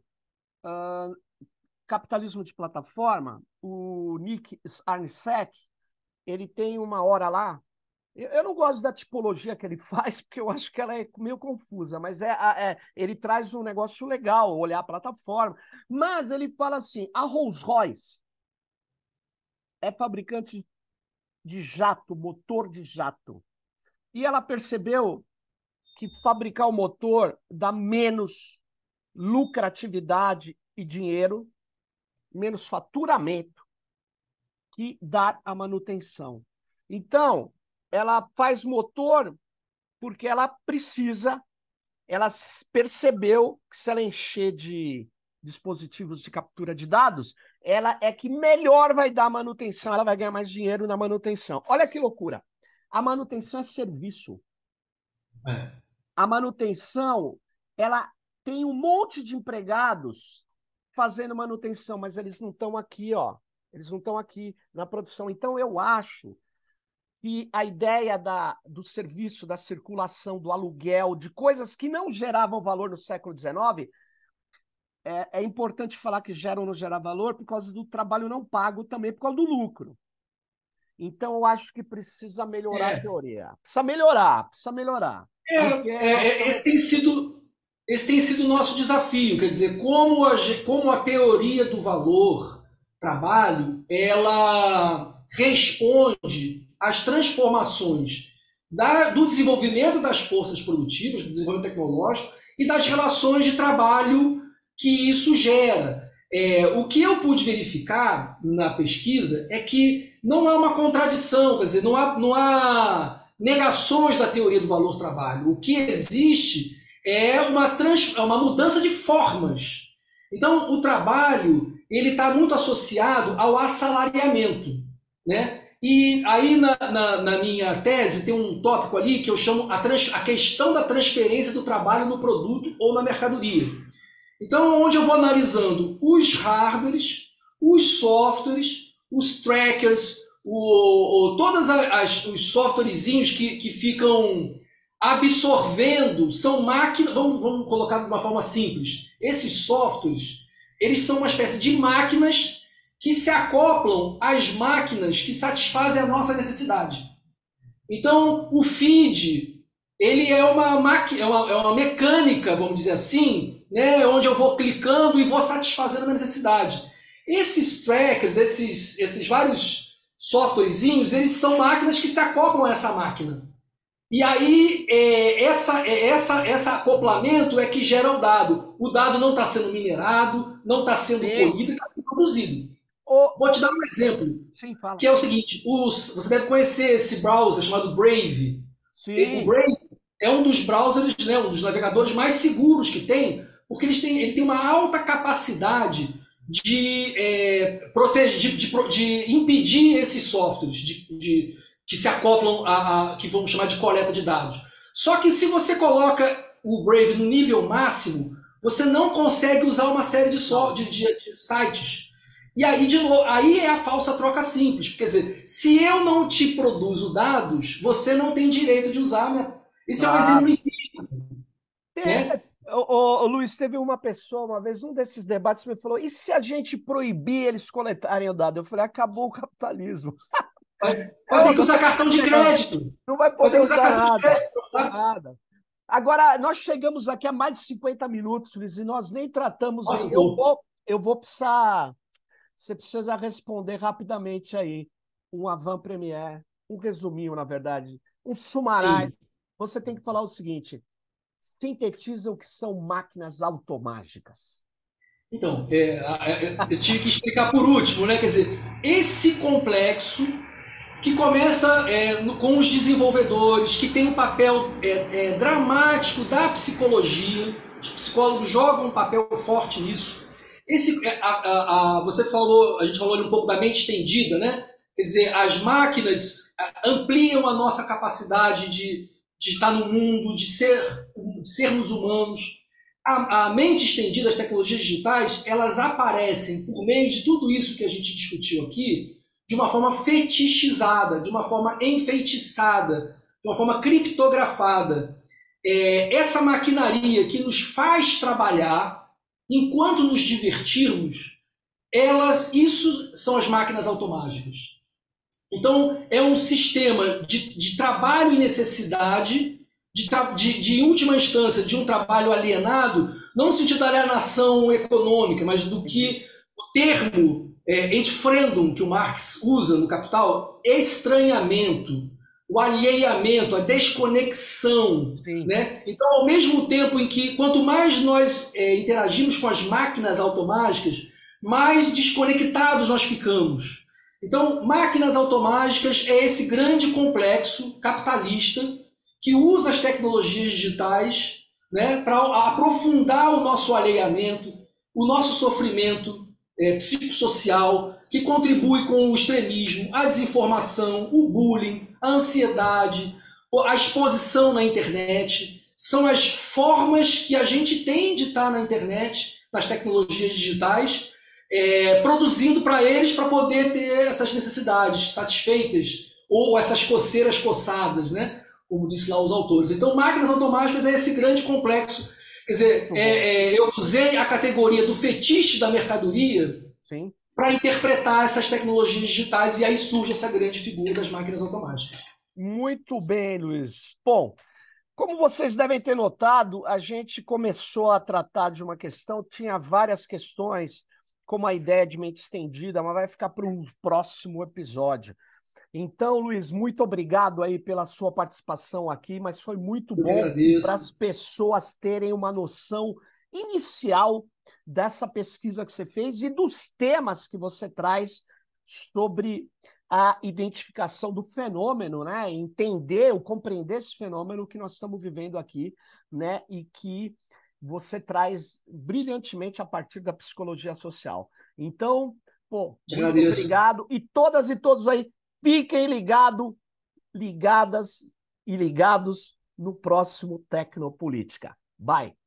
A: Capitalismo de Plataforma, o Nick Arnczek, ele tem uma hora lá. Eu não gosto da tipologia que ele faz, porque eu acho que ela é meio confusa, mas ele traz um negócio legal, olhar a plataforma. Mas ele fala assim: a Rolls-Royce é fabricante de jato, motor de jato. E ela percebeu. que fabricar o motor dá menos lucratividade e dinheiro, menos faturamento que dar a manutenção. Então, ela faz motor porque ela precisa, ela percebeu que se ela encher de dispositivos de captura de dados, ela é que melhor vai dar manutenção, ela vai ganhar mais dinheiro na manutenção. Olha que loucura. A manutenção é serviço. A manutenção, ela tem um monte de empregados fazendo manutenção, mas eles não estão aqui, ó. Eles não estão aqui na produção. Então, eu acho que a ideia do serviço, da circulação, do aluguel, de coisas que não geravam valor no século XIX, é importante falar que geram ou não geram valor por causa do trabalho não pago, também por causa do lucro. Então, eu acho que precisa melhorar a teoria. Precisa melhorar.
B: Esse tem sido o nosso desafio, quer dizer, como a teoria do valor trabalho, ela responde às transformações do desenvolvimento das forças produtivas, do desenvolvimento tecnológico e das relações de trabalho que isso gera. O que eu pude verificar na pesquisa é que não há uma contradição, quer dizer, não há negações da teoria do valor-trabalho. O que existe é uma mudança de formas. Então, o trabalho ele está muito associado ao assalariamento, né? E aí, na minha tese, tem um tópico ali que eu chamo a questão da transferência do trabalho no produto ou na mercadoria. Então, onde eu vou analisando os hardwares, os softwares, os trackers, todos os softwarezinhos que ficam absorvendo, são máquinas, vamos colocar de uma forma simples, esses softwares, eles são uma espécie de máquinas que se acoplam às máquinas que satisfazem a nossa necessidade. Então, o feed, ele é uma mecânica, vamos dizer assim, né, onde eu vou clicando e vou satisfazendo a minha necessidade. Esses trackers, esses vários softwarezinhos, eles são máquinas que se acoplam a essa máquina. E aí, esse acoplamento é que gera o dado. O dado não está sendo minerado, não está sendo polido, está sendo produzido. Vou te dar um exemplo, que é o seguinte, você deve conhecer esse browser chamado Brave.
A: Sim.
B: O Brave é um dos browsers, né, um dos navegadores mais seguros que tem, porque ele tem uma alta capacidade de proteger, de impedir esses softwares que se acoplam que vamos chamar de coleta de dados. Só que se você coloca o Brave no nível máximo, você não consegue usar uma série de sites. E aí, de novo, aí é a falsa troca simples. Quer dizer, se eu não te produzo dados, você não tem direito de usar. Isso é um exemplo empírico. Né?
A: Luiz, teve uma pessoa, uma vez, um desses debates, me falou, e se a gente proibir eles coletarem o dado? Eu falei, acabou o capitalismo.
B: Vai ter que usar cartão de crédito.
A: Não vai poder usar cartão de crédito. Nada. Agora, nós chegamos aqui a mais de 50 minutos, Luiz, e nós nem tratamos...
B: Nossa,
A: eu vou precisar... Você precisa responder rapidamente aí. Um avant-première, um resuminho, na verdade, um sumário. Você tem que falar o seguinte, sintetiza o que são máquinas automágicas.
B: Então, eu tive que explicar por último, né? Quer dizer, esse complexo que começa com os desenvolvedores, que tem um papel dramático da psicologia, os psicólogos jogam um papel forte nisso. Você falou, a gente falou ali um pouco da mente estendida, né? Quer dizer, as máquinas ampliam a nossa capacidade de estar no mundo, de sermos humanos. A mente estendida, as tecnologias digitais, elas aparecem por meio de tudo isso que a gente discutiu aqui, de uma forma fetichizada, de uma forma enfeitiçada, de uma forma criptografada. Essa maquinaria que nos faz trabalhar, enquanto nos divertirmos, isso são as máquinas automágicas. Então, é um sistema de trabalho e necessidade, de última instância, de um trabalho alienado, não no sentido da alienação econômica, mas do que o termo entfremdung que o Marx usa no Capital, estranhamento. o alheamento, a desconexão,
A: Sim.
B: né? Então, ao mesmo tempo em que quanto mais nós interagimos com as máquinas automáticas, mais desconectados nós ficamos. Então, máquinas automáticas é esse grande complexo capitalista que usa as tecnologias digitais, né, para aprofundar o nosso alheamento, o nosso sofrimento psicossocial, que contribui com o extremismo, a desinformação, o bullying, a ansiedade, a exposição na internet. São as formas que a gente tem de estar na internet, nas tecnologias digitais, produzindo para eles para poder ter essas necessidades satisfeitas ou essas coceiras coçadas, né? Como disse lá os autores. Então, máquinas automáticas é esse grande complexo. Quer dizer, eu usei a categoria do fetiche da mercadoria para interpretar essas tecnologias digitais e aí surge essa grande figura das máquinas automáticas.
A: Muito bem, Luiz. Bom, como vocês devem ter notado, a gente começou a tratar de uma questão, tinha várias questões, como a ideia de mente estendida, mas vai ficar para um próximo episódio. Então, Luiz, muito obrigado aí pela sua participação aqui, mas foi muito
B: Eu que
A: bom para
B: agradeço.
A: as pessoas terem uma noção inicial dessa pesquisa que você fez e dos temas que você traz sobre a identificação do fenômeno, né? Entender, ou compreender esse fenômeno que nós estamos vivendo aqui, né? E que você traz brilhantemente a partir da psicologia social. Então, pô,
B: Te
A: muito
B: agradeço.
A: obrigado. E todas e todos aí, fiquem ligadas e ligados no próximo Tecnopolítica. Bye!